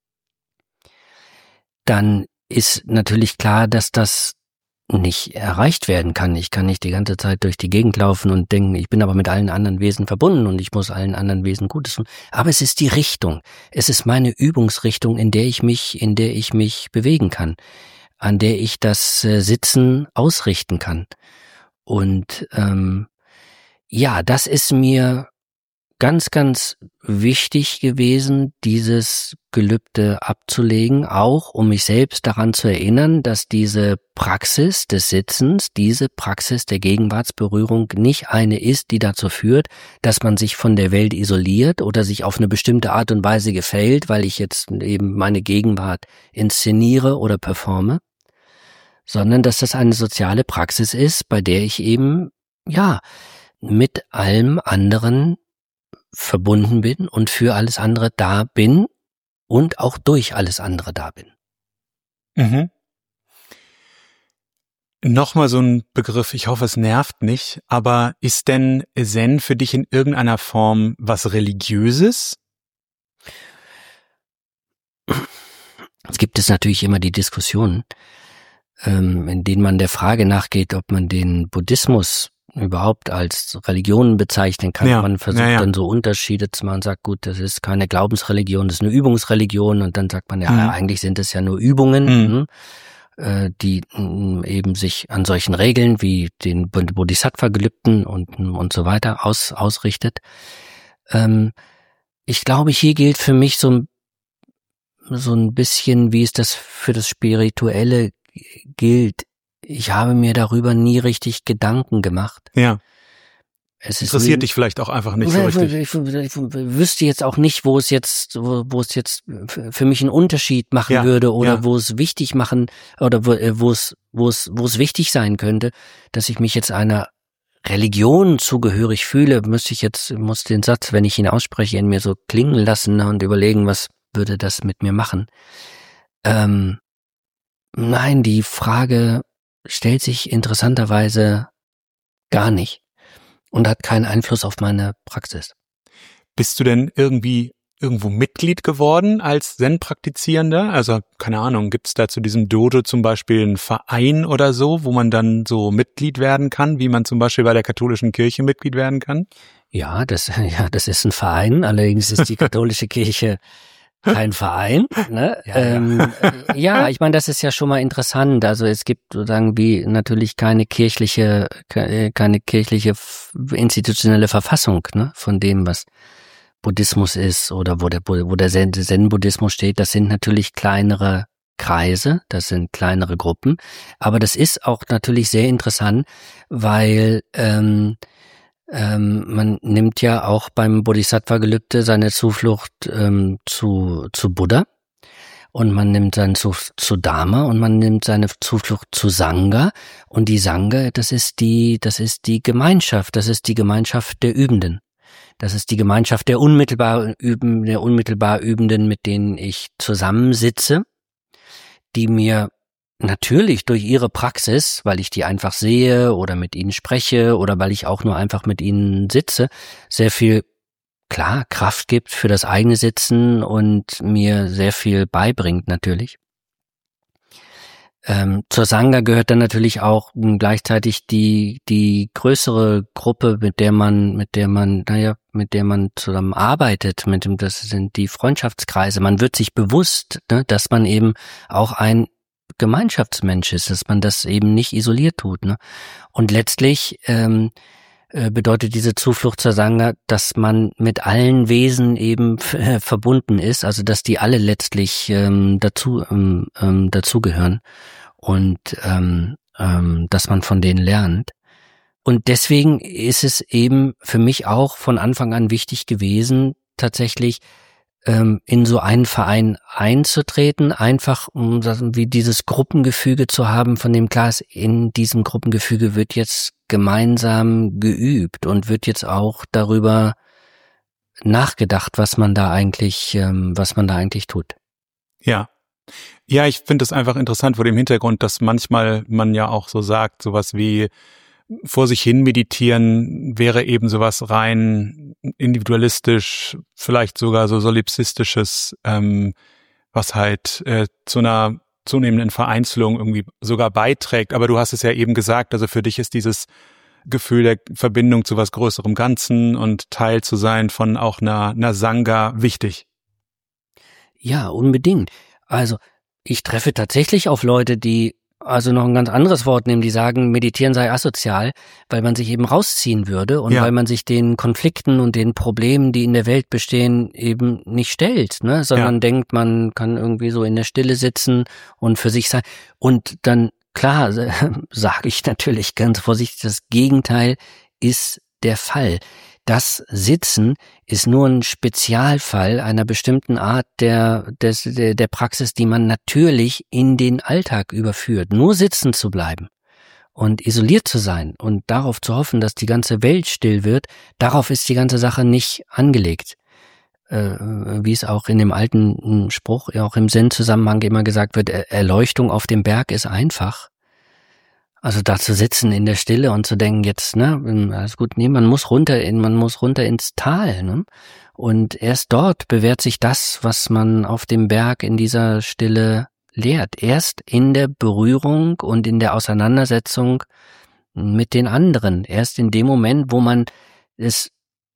dann ist natürlich klar, dass das nicht erreicht werden kann. Ich kann nicht die ganze Zeit durch die Gegend laufen und denken, ich bin aber mit allen anderen Wesen verbunden und ich muss allen anderen Wesen Gutes tun. Aber es ist die Richtung. Es ist meine Übungsrichtung, in der ich mich, in der ich mich bewegen kann, an der ich das äh, Sitzen ausrichten kann. Und ähm, ja, das ist mir ganz, ganz wichtig gewesen, dieses Gelübde abzulegen, auch um mich selbst daran zu erinnern, dass diese Praxis des Sitzens, diese Praxis der Gegenwartsberührung nicht eine ist, die dazu führt, dass man sich von der Welt isoliert oder sich auf eine bestimmte Art und Weise gefällt, weil ich jetzt eben meine Gegenwart inszeniere oder performe, sondern dass das eine soziale Praxis ist, bei der ich eben, ja, mit allem anderen verbunden bin und für alles andere da bin und auch durch alles andere da bin. Mhm. Nochmal so ein Begriff, ich hoffe, es nervt nicht, aber ist denn Zen für dich in irgendeiner Form was Religiöses? Es gibt es natürlich immer die Diskussionen, ähm, in denen man der Frage nachgeht, ob man den Buddhismus überhaupt als Religion bezeichnen kann. Ja, man versucht ja, ja. dann so Unterschiede zu machen, sagt, gut, das ist keine Glaubensreligion, das ist eine Übungsreligion, und dann sagt man, ja, mhm. eigentlich sind es ja nur Übungen, mhm. äh, die äh, eben sich an solchen Regeln wie den Bodhisattva-Gelübden und, und so weiter aus, ausrichtet. Ähm, ich glaube, hier gilt für mich so, so ein bisschen, wie es das für das Spirituelle gilt. Ich habe mir darüber nie richtig Gedanken gemacht. Ja. Es interessiert ist, dich vielleicht auch einfach nicht so richtig. Ich, ich, ich wüsste jetzt auch nicht, wo es jetzt, wo, wo es jetzt für mich einen Unterschied machen ja, würde oder ja. wo es wichtig machen oder wo, wo es, wo es, wo es wichtig sein könnte, dass ich mich jetzt einer Religion zugehörig fühle. Müsste ich jetzt, muss den Satz, wenn ich ihn ausspreche, in mir so klingen lassen und überlegen, was würde das mit mir machen? Ähm, nein, die Frage stellt sich interessanterweise gar nicht und hat keinen Einfluss auf meine Praxis. Bist du denn irgendwie irgendwo Mitglied geworden als Zen-Praktizierender? Also, keine Ahnung, gibt es da zu diesem Dojo zum Beispiel einen Verein oder so, wo man dann so Mitglied werden kann, wie man zum Beispiel bei der katholischen Kirche Mitglied werden kann? Ja, das, ja, das ist ein Verein, allerdings ist die katholische Kirche kein Verein, ne? Ja, ähm, ja. ja, ich meine, das ist ja schon mal interessant. Also es gibt sozusagen wie natürlich keine kirchliche, keine kirchliche institutionelle Verfassung, ne, von dem, was Buddhismus ist oder wo der, wo der Zen-Buddhismus steht. Das sind natürlich kleinere Kreise, das sind kleinere Gruppen. Aber das ist auch natürlich sehr interessant, weil ähm, Ähm, man nimmt ja auch beim Bodhisattva-Gelübde seine Zuflucht ähm, zu zu Buddha und man nimmt seine Zuflucht zu Dharma und man nimmt seine Zuflucht zu Sangha, und die Sangha, das ist die das ist die Gemeinschaft, das ist die Gemeinschaft der Übenden. Das ist die Gemeinschaft der unmittelbar Üben, der unmittelbar Übenden, mit denen ich zusammensitze, die mir natürlich durch ihre Praxis, weil ich die einfach sehe oder mit ihnen spreche oder weil ich auch nur einfach mit ihnen sitze, sehr viel, klar, Kraft gibt für das eigene Sitzen und mir sehr viel beibringt natürlich. Ähm, zur Sangha gehört dann natürlich auch gleichzeitig die die größere Gruppe, mit der man mit der man naja mit der man zusammen arbeitet. Mit dem, das sind die Freundschaftskreise. Man wird sich bewusst, ne, dass man eben auch ein Gemeinschaftsmensch ist, dass man das eben nicht isoliert tut, ne? Und letztlich ähm, äh, bedeutet diese Zuflucht zur Sangha, dass man mit allen Wesen eben äh, verbunden ist, also dass die alle letztlich ähm, dazu ähm, ähm, dazugehören und ähm, ähm, dass man von denen lernt. Und deswegen ist es eben für mich auch von Anfang an wichtig gewesen, tatsächlich in so einen Verein einzutreten, einfach um wie dieses Gruppengefüge zu haben, von dem klar ist, in diesem Gruppengefüge wird jetzt gemeinsam geübt und wird jetzt auch darüber nachgedacht, was man da eigentlich, was man da eigentlich tut. Ja. Ja, ich finde es einfach interessant vor dem Hintergrund, dass manchmal man ja auch so sagt, sowas wie vor sich hin meditieren wäre eben sowas rein individualistisch, vielleicht sogar so solipsistisches, ähm, was halt äh, zu einer zunehmenden Vereinzelung irgendwie sogar beiträgt. Aber du hast es ja eben gesagt, also für dich ist dieses Gefühl der Verbindung zu was Größerem Ganzen und Teil zu sein von auch einer, einer Sangha wichtig. Ja, unbedingt. Also ich treffe tatsächlich auf Leute, die also noch ein ganz anderes Wort nehmen, die sagen, meditieren sei asozial, weil man sich eben rausziehen würde und ja. weil man sich den Konflikten und den Problemen, die in der Welt bestehen, eben nicht stellt, ne, sondern ja. denkt, man kann irgendwie so in der Stille sitzen und für sich sein. Und dann, klar, sage ich natürlich ganz vorsichtig, das Gegenteil ist der Fall. Das Sitzen ist nur ein Spezialfall einer bestimmten Art der, des, der, der Praxis, die man natürlich in den Alltag überführt. Nur sitzen zu bleiben und isoliert zu sein und darauf zu hoffen, dass die ganze Welt still wird, darauf ist die ganze Sache nicht angelegt. Äh, wie es auch in dem alten Spruch, auch im Zen-Zusammenhang immer gesagt wird, Erleuchtung auf dem Berg ist einfach. Also da zu sitzen in der Stille und zu denken, jetzt, ne, alles gut, nee, man muss runter in, man muss runter ins Tal, ne? Und erst dort bewährt sich das, was man auf dem Berg in dieser Stille lehrt. Erst in der Berührung und in der Auseinandersetzung mit den anderen. Erst in dem Moment, wo man es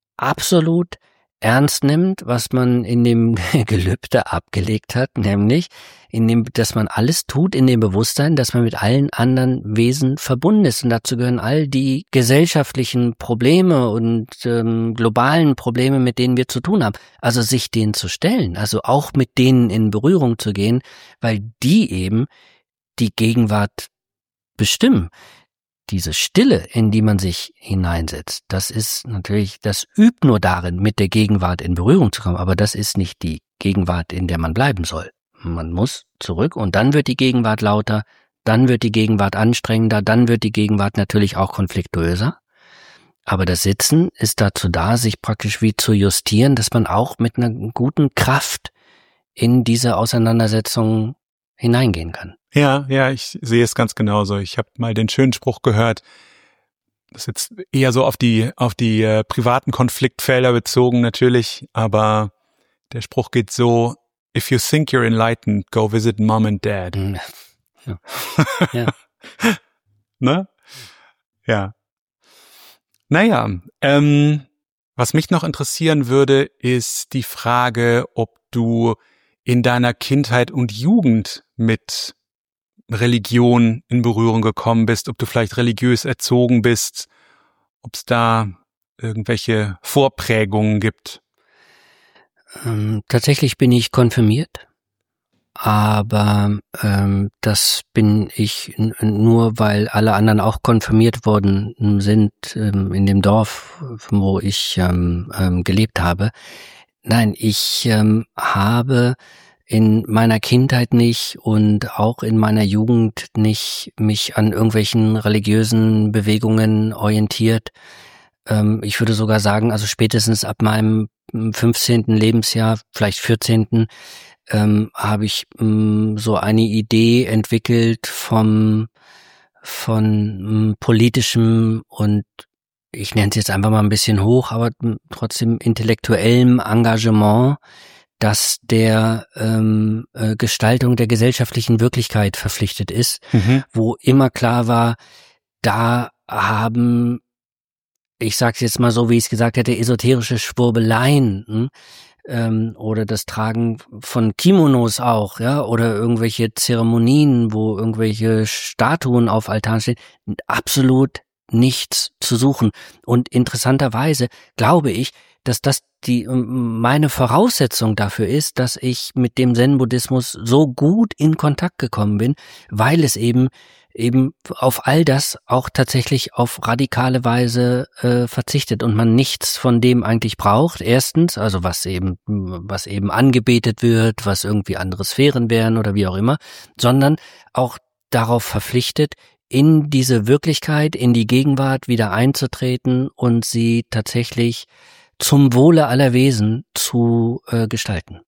absolut ernst nimmt, was man in dem Gelübde abgelegt hat, nämlich in dem, dass man alles tut in dem Bewusstsein, dass man mit allen anderen Wesen verbunden ist. Und dazu gehören all die gesellschaftlichen Probleme und ähm, globalen Probleme, mit denen wir zu tun haben. Also sich denen zu stellen, also auch mit denen in Berührung zu gehen, weil die eben die Gegenwart bestimmen. Diese Stille, in die man sich hineinsetzt, das ist natürlich, das übt nur darin, mit der Gegenwart in Berührung zu kommen, aber das ist nicht die Gegenwart, in der man bleiben soll. Man muss zurück und dann wird die Gegenwart lauter, dann wird die Gegenwart anstrengender, dann wird die Gegenwart natürlich auch konfliktuöser. Aber das Sitzen ist dazu da, sich praktisch wie zu justieren, dass man auch mit einer guten Kraft in diese Auseinandersetzung hineingehen kann. Ja, ja, ich sehe es ganz genauso. Ich habe mal den schönen Spruch gehört, das ist jetzt eher so auf die auf die äh, privaten Konfliktfelder bezogen natürlich, aber der Spruch geht so: If you think you're enlightened, go visit mom and dad. Ja. Ja. Ne? Ja. Naja, ähm, was mich noch interessieren würde, ist die Frage, ob du in deiner Kindheit und Jugend mit Religion in Berührung gekommen bist, ob du vielleicht religiös erzogen bist, ob es da irgendwelche Vorprägungen gibt. Ähm, tatsächlich bin ich konfirmiert, aber ähm, das bin ich n- nur, weil alle anderen auch konfirmiert worden sind ähm, in dem Dorf, wo ich ähm, ähm, gelebt habe. Nein, ich ähm, habe in meiner Kindheit nicht und auch in meiner Jugend nicht mich an irgendwelchen religiösen Bewegungen orientiert. Ähm, ich würde sogar sagen, also spätestens ab meinem fünfzehnten Lebensjahr, vielleicht vierzehnten ähm, habe ich ähm, so eine Idee entwickelt vom von ähm, politischem und ich nenne es jetzt einfach mal ein bisschen hoch, aber trotzdem intellektuellem Engagement, das der ähm, äh, Gestaltung der gesellschaftlichen Wirklichkeit verpflichtet ist, mhm. wo immer klar war, da haben, ich sag's jetzt mal so, wie ich es gesagt hätte, esoterische Schwurbeleien hm, ähm, oder das Tragen von Kimonos auch, ja, oder irgendwelche Zeremonien, wo irgendwelche Statuen auf Altaren stehen, absolut nichts zu suchen. Und interessanterweise glaube ich, dass das die meine Voraussetzung dafür ist, dass ich mit dem Zen-Buddhismus so gut in Kontakt gekommen bin, weil es eben eben auf all das auch tatsächlich auf radikale Weise äh, verzichtet und man nichts von dem eigentlich braucht. Erstens, also was eben was eben angebetet wird, was irgendwie andere Sphären wären oder wie auch immer, sondern auch darauf verpflichtet, in diese Wirklichkeit, in die Gegenwart wieder einzutreten und sie tatsächlich zum Wohle aller Wesen zu äh, gestalten.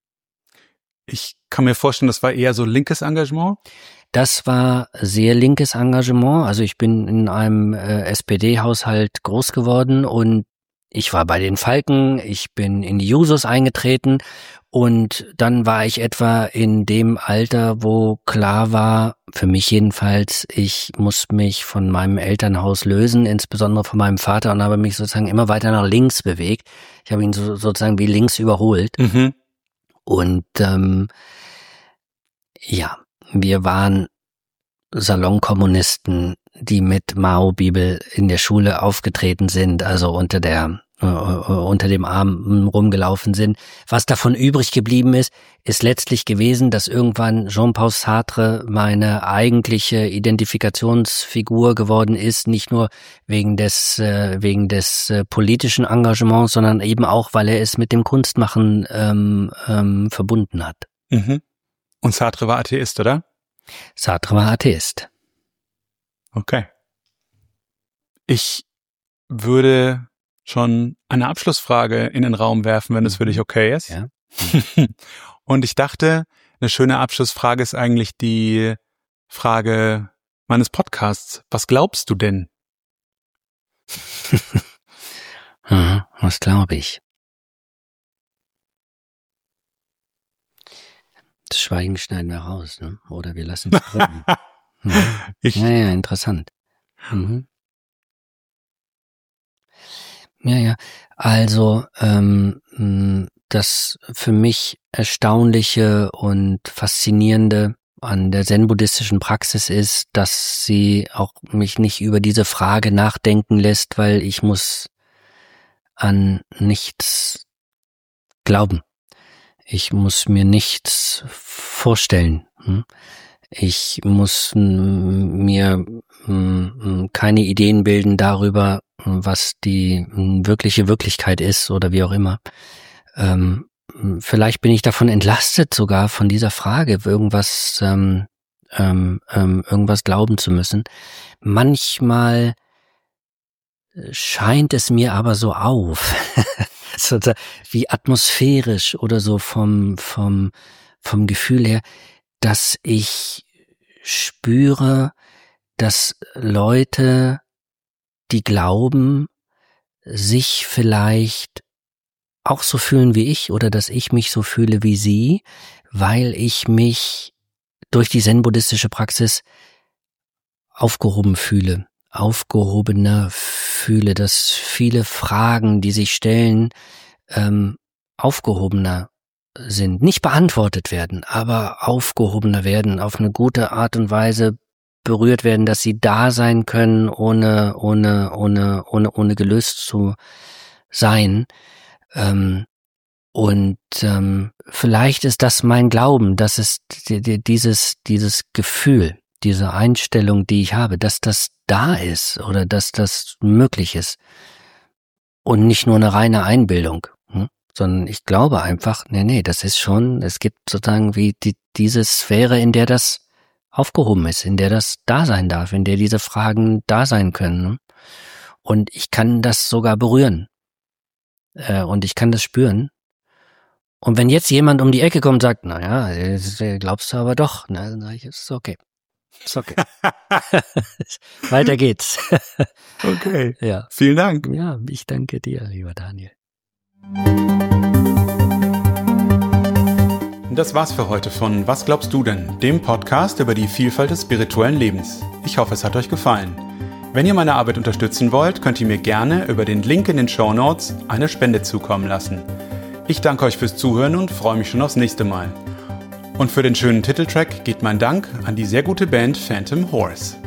Ich kann mir vorstellen, das war eher so linkes Engagement? Das war sehr linkes Engagement. Also ich bin in einem äh, S P D-Haushalt groß geworden und ich war bei den Falken, ich bin in die Jusos eingetreten und dann war ich etwa in dem Alter, wo klar war, für mich jedenfalls, ich muss mich von meinem Elternhaus lösen, insbesondere von meinem Vater, und habe mich sozusagen immer weiter nach links bewegt. Ich habe ihn so, sozusagen wie links überholt. Mhm. Und ähm, ja, wir waren Salonkommunisten, die mit Mao-Bibel in der Schule aufgetreten sind, also unter der äh, unter dem Arm rumgelaufen sind. Was davon übrig geblieben ist, ist letztlich gewesen, dass irgendwann Jean-Paul Sartre meine eigentliche Identifikationsfigur geworden ist, nicht nur wegen des äh, wegen des äh, politischen Engagements, sondern eben auch, weil er es mit dem Kunstmachen ähm, ähm, verbunden hat. Mhm. Und Sartre war Atheist, oder? Sartre war Atheist. Okay. Ich würde schon eine Abschlussfrage in den Raum werfen, wenn es für dich okay ist. Ja. Und ich dachte, eine schöne Abschlussfrage ist eigentlich die Frage meines Podcasts. Was glaubst du denn? Was glaube ich? Das Schweigen schneiden wir raus, ne? Oder wir lassen es drin. Ja. ich, ja, ja, interessant. Mhm. Ja, ja. Also ähm, das für mich Erstaunliche und Faszinierende an der zen-buddhistischen Praxis ist, dass sie auch mich nicht über diese Frage nachdenken lässt, weil ich muss an nichts glauben. Ich muss mir nichts vorstellen. Ich muss mir keine Ideen bilden darüber, was die wirkliche Wirklichkeit ist oder wie auch immer. Ähm, vielleicht bin ich davon entlastet sogar von dieser Frage, irgendwas, ähm, ähm, irgendwas glauben zu müssen. Manchmal scheint es mir aber so auf, so wie atmosphärisch oder so vom vom vom Gefühl her, dass ich spüre, dass Leute, die glauben, sich vielleicht auch so fühlen wie ich oder dass ich mich so fühle wie sie, weil ich mich durch die zen-buddhistische Praxis aufgehoben fühle, aufgehobener fühle, dass viele Fragen, die sich stellen, ähm, aufgehobener sind, nicht beantwortet werden, aber aufgehobener werden, auf eine gute Art und Weise berührt werden, dass sie da sein können, ohne ohne ohne ohne ohne gelöst zu sein. Ähm, und ähm, vielleicht ist das mein Glauben, dass es die, die, dieses dieses Gefühl, diese Einstellung, die ich habe, dass das da ist oder dass das möglich ist und nicht nur eine reine Einbildung. Hm? Sondern ich glaube einfach, nee, nee, das ist schon, es gibt sozusagen wie die, diese Sphäre, in der das aufgehoben ist, in der das da sein darf, in der diese Fragen da sein können. Und ich kann das sogar berühren. Äh, und ich kann das spüren. Und wenn jetzt jemand um die Ecke kommt und sagt, naja, glaubst du aber doch, ne, dann sage ich, es ist okay. Ist okay. Weiter geht's. Okay. Ja. Vielen Dank. Ja, ich danke dir, lieber Daniel. Das war's für heute von Was glaubst du denn? Dem Podcast über die Vielfalt des spirituellen Lebens. Ich hoffe, es hat euch gefallen. Wenn ihr meine Arbeit unterstützen wollt, könnt ihr mir gerne über den Link in den Shownotes eine Spende zukommen lassen. Ich danke euch fürs Zuhören und freue mich schon aufs nächste Mal. Und für den schönen Titeltrack geht mein Dank an die sehr gute Band Phantom Horse.